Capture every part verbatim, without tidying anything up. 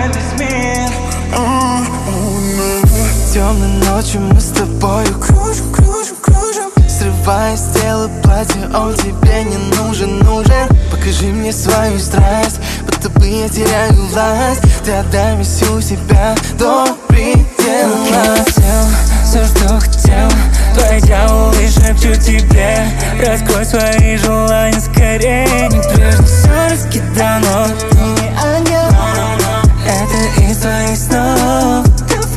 нужен весь мир. Темной ночью мы с тобою кружим, кружим, кружим, срывая с тела платье, он тебе не нужен, нужен. Покажи мне свою страсть, будто бы я теряю власть. Ты отдай мне всю себя до предела. Хотел все, что хотел, твои дьяволы шепчут тебе. Раскрой свои желания скорее, не прежде все раскидано. Ты не ангел, это из твоих снов.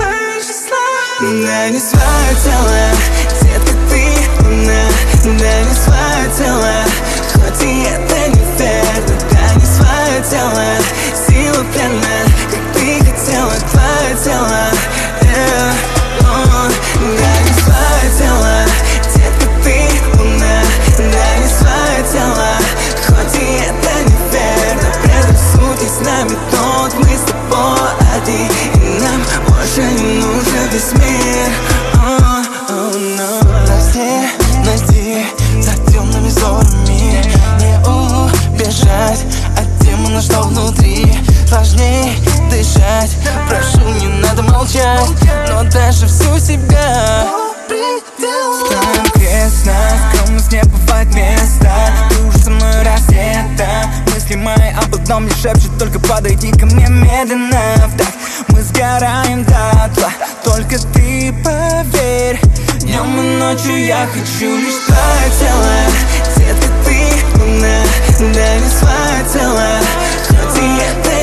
Дай мне свое тело, детка, ты луна. Дай мне свое тело, хоть и это не фер. Дай мне свое тело, сила пьяна, как ты хотела, твое тело, yeah. Oh. Дай мне свое тело, детка, ты луна. Дай мне свое тело, хоть и это не фер. Но предрассудки с нами тот, мы с тобой одни, и нам больше не нужен весь мир. Oh, oh, no. Прости, найди за темными зорами, не убежать от демона, что внутри. Сложней дышать, прошу, не надо молчать, но даже всю себя Ставим крест на скромность, не бывает места. Ты уже со мной раздета, мысли мои об одном не шепчут, только подойди ко мне медленно. Так мы сгораем дотла, только ты поверь. Днем и ночью я хочу лишь твое тело, детка, ты луна. Дай мне свое тело, хоть и это